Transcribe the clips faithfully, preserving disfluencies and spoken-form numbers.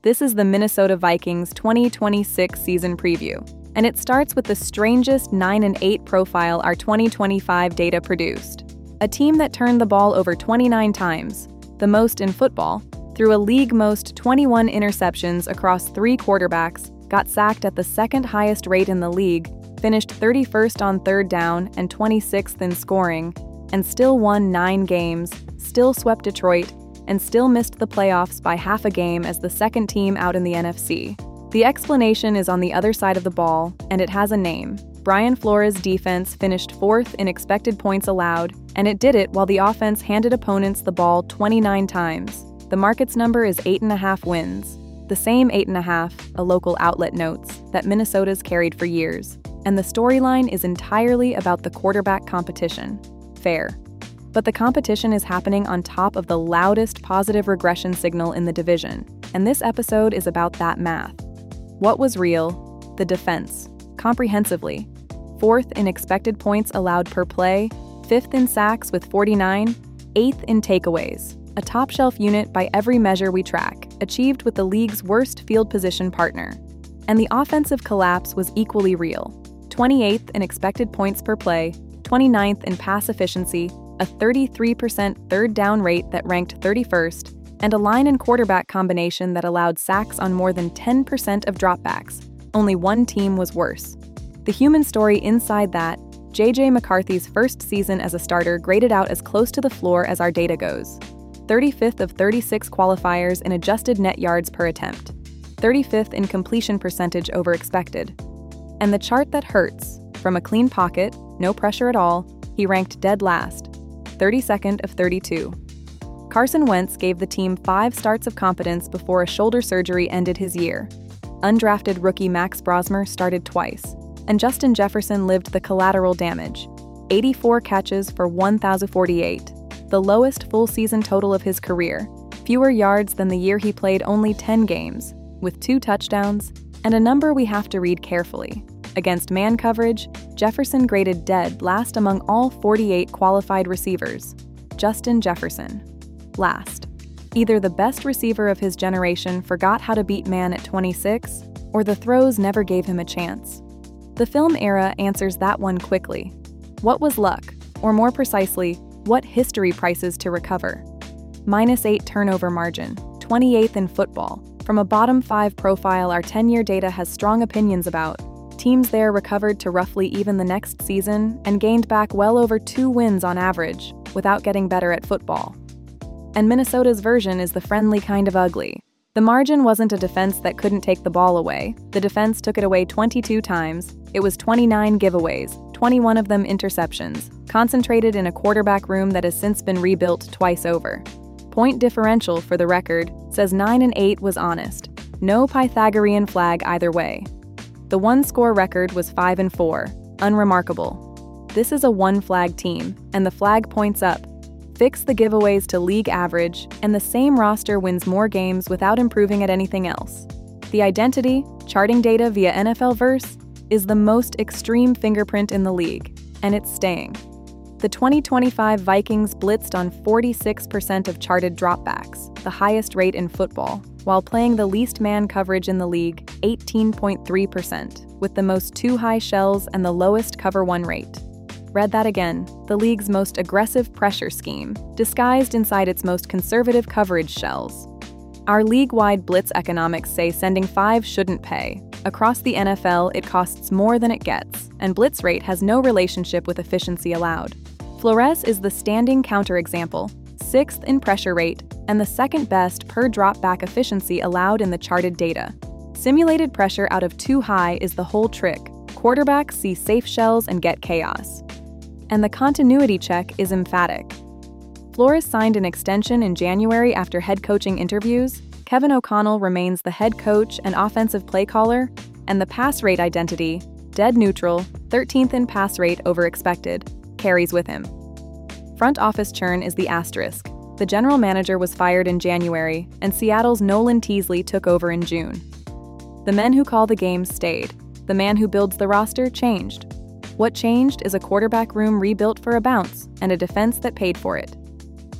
This is the Minnesota Vikings twenty twenty-six season preview, and it starts with the strangest nine and eight profile our twenty twenty-five data produced. A team that turned the ball over twenty-nine times, the most in football, threw a league-most twenty-one interceptions across three quarterbacks, got sacked at the second highest rate in the league, finished thirty-first on third down and twenty-sixth in scoring, and still won nine games, still swept Detroit, and still missed the playoffs by half a game as the second team out in the N F C. The explanation is on the other side of the ball, and it has a name. Brian Flores' defense finished fourth in expected points allowed, and it did it while the offense handed opponents the ball twenty-nine times. The market's number is eight and a half wins. The same eight and a half, a local outlet notes, that Minnesota's carried for years. And the storyline is entirely about the quarterback competition. Fair. But the competition is happening on top of the loudest positive regression signal in the division, and this episode is about that math. What was real? The defense. Comprehensively. Fourth in expected points allowed per play, fifth in sacks with forty-nine, eighth in takeaways. A top-shelf unit by every measure we track, achieved with the league's worst field position partner. And the offensive collapse was equally real. twenty-eighth in expected points per play, twenty-ninth in pass efficiency, a thirty-three percent third down rate that ranked thirty-first, and a line and quarterback combination that allowed sacks on more than ten percent of dropbacks. Only one team was worse. The human story inside that, J J McCarthy's first season as a starter graded out as close to the floor as our data goes. thirty-fifth of thirty-six qualifiers in adjusted net yards per attempt. thirty-fifth in completion percentage over expected. And the chart that hurts, from a clean pocket, no pressure at all, he ranked dead last. thirty-second of thirty-two. Carson Wentz gave the team five starts of competence before a shoulder surgery ended his year. Undrafted rookie Max Brosmer started twice, and Justin Jefferson lived the collateral damage. eighty-four catches for one thousand forty-eight, the lowest full-season total of his career, fewer yards than the year he played only ten games, with two touchdowns, and a number we have to read carefully. Against man coverage, Jefferson graded dead last among all forty-eight qualified receivers. Justin Jefferson. Last. Either the best receiver of his generation forgot how to beat man at twenty-six, or the throws never gave him a chance. The film era answers that one quickly. What was luck? Or more precisely, what history prices to recover? Minus eight turnover margin, twenty-eighth in football. From a bottom five profile our ten-year data has strong opinions about. Teams there recovered to roughly even the next season and gained back well over two wins on average, without getting better at football. And Minnesota's version is the friendly kind of ugly. The margin wasn't a defense that couldn't take the ball away. The defense took it away twenty-two times. It was twenty-nine giveaways, twenty-one of them interceptions, concentrated in a quarterback room that has since been rebuilt twice over. Point differential, for the record, says nine and eight was honest. No Pythagorean flag either way. The one-score record was five and four, unremarkable. This is a one-flag team, and the flag points up. Fix the giveaways to league average, and the same roster wins more games without improving at anything else. The identity, charting data via N F L Verse, is the most extreme fingerprint in the league, and it's staying. The twenty twenty-five Vikings blitzed on forty-six percent of charted dropbacks, the highest rate in football, while playing the least man coverage in the league, eighteen point three percent, with the most two high shells and the lowest cover one rate. Read that again, the league's most aggressive pressure scheme, disguised inside its most conservative coverage shells. Our league-wide blitz economics say sending five shouldn't pay. Across the N F L, it costs more than it gets, and blitz rate has no relationship with efficiency allowed. Flores is the standing counterexample, sixth in pressure rate, and the second best per drop back efficiency allowed in the charted data. Simulated pressure out of too high is the whole trick. Quarterbacks see safe shells and get chaos. And the continuity check is emphatic. Flores signed an extension in January after head coaching interviews. Kevin O'Connell remains the head coach and offensive play caller, and the pass rate identity, dead neutral, thirteenth in pass rate over expected, carries with him. Front office churn is the asterisk. The general manager was fired in January, and Seattle's Nolan Teasley took over in June. The men who call the games stayed. The man who builds the roster changed. What changed is a quarterback room rebuilt for a bounce and a defense that paid for it.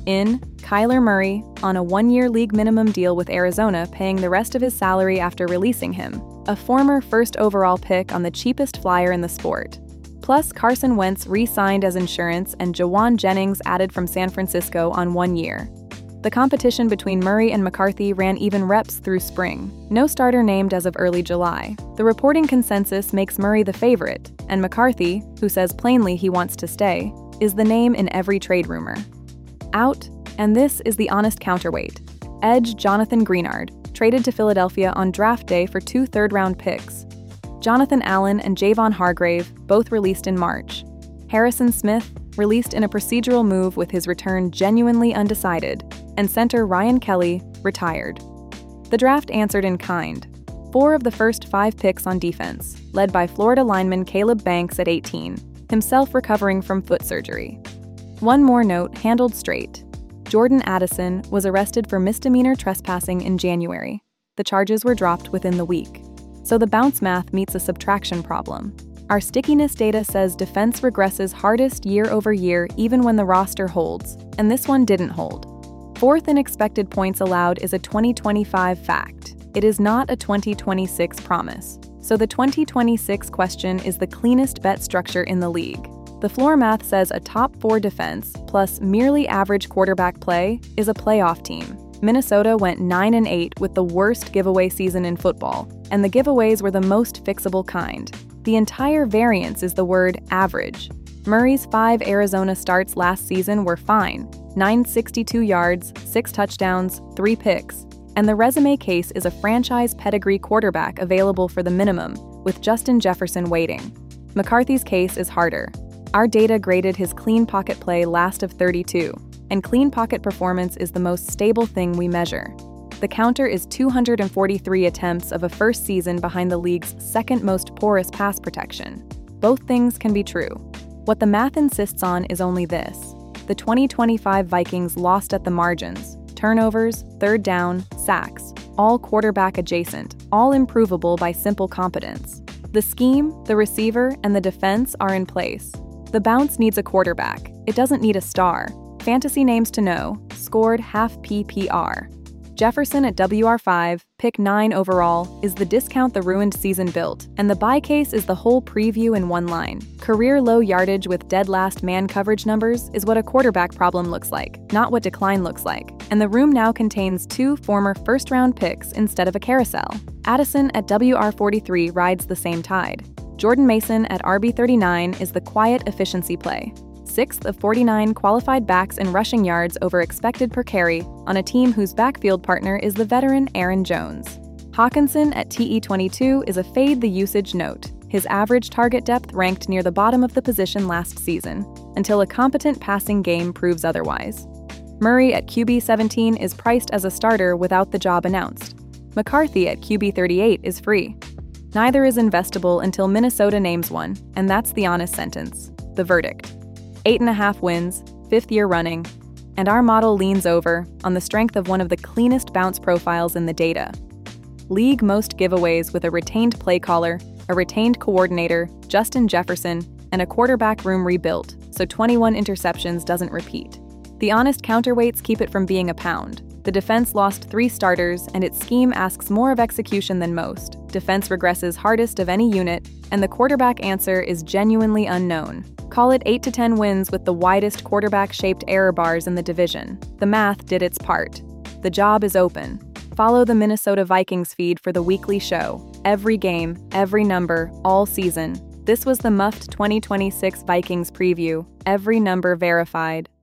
In, Kyler Murray, on a one-year league minimum deal with Arizona, paying the rest of his salary after releasing him, a former first overall pick on the cheapest flyer in the sport. Plus, Carson Wentz re-signed as insurance and Jauan Jennings added from San Francisco on one year. The competition between Murray and McCarthy ran even reps through spring. No starter named as of early July. The reporting consensus makes Murray the favorite, and McCarthy, who says plainly he wants to stay, is the name in every trade rumor. Out, and this is the honest counterweight. Edge Jonathan Greenard, traded to Philadelphia on draft day for two third-round picks. Jonathan Allen and Javon Hargrave, both released in March. Harrison Smith, released in a procedural move with his return genuinely undecided, and center Ryan Kelly, retired. The draft answered in kind. Four of the first five picks on defense, led by Florida lineman Caleb Banks at eighteen, himself recovering from foot surgery. One more note handled straight. Jordan Addison was arrested for misdemeanor trespassing in January. The charges were dropped within the week. So the bounce math meets a subtraction problem. Our stickiness data says defense regresses hardest year over year even when the roster holds, and this one didn't hold. Fourth in expected points allowed is a twenty twenty-five fact. It is not a twenty twenty-six promise. So the twenty twenty-six question is the cleanest bet structure in the league. The floor math says a top four defense plus merely average quarterback play is a playoff team. Minnesota went nine and eight with the worst giveaway season in football, and the giveaways were the most fixable kind. The entire variance is the word average. Murray's five Arizona starts last season were fine, nine hundred sixty-two yards, six touchdowns, three picks, and the resume case is a franchise pedigree quarterback available for the minimum, with Justin Jefferson waiting. McCarthy's case is harder. Our data graded his clean pocket play last of thirty-two, and clean pocket performance is the most stable thing we measure. The counter is two hundred forty-three attempts of a first season behind the league's second most porous pass protection. Both things can be true. What the math insists on is only this. The twenty twenty-five Vikings lost at the margins. Turnovers, third down, sacks, all quarterback adjacent, all improvable by simple competence. The scheme, the receiver, and the defense are in place. The bounce needs a quarterback. It doesn't need a star. Fantasy names to know, scored half P P R. Jefferson at W R five, pick nine overall, is the discount the ruined season built, and the buy case is the whole preview in one line. Career low yardage with dead last man coverage numbers is what a quarterback problem looks like, not what decline looks like. And the room now contains two former first-round picks instead of a carousel. Addison at W R forty-three rides the same tide. Jordan Mason at R B thirty-nine is the quiet efficiency play. Sixth of forty-nine qualified backs in rushing yards over expected per carry on a team whose backfield partner is the veteran Aaron Jones. Hawkinson at T E twenty-two is a fade the usage note. His average target depth ranked near the bottom of the position last season, until a competent passing game proves otherwise. Murray at Q B seventeen is priced as a starter without the job announced. McCarthy at Q B thirty-eight is free. Neither is investable until Minnesota names one, and that's the honest sentence, the verdict. Eight and a half wins, fifth year running, and our model leans over on the strength of one of the cleanest bounce profiles in the data. League most giveaways with a retained play caller, a retained coordinator, Justin Jefferson, and a quarterback room rebuilt, so twenty-one interceptions doesn't repeat. The honest counterweights keep it from being a pound. The defense lost three starters, and its scheme asks more of execution than most. Defense regresses hardest of any unit, and the quarterback answer is genuinely unknown. Call it eight to ten wins with the widest quarterback-shaped error bars in the division. The math did its part. The job is open. Follow the Minnesota Vikings feed for the weekly show. Every game, every number, all season. This was the Muffed twenty twenty-six Vikings preview. Every number verified.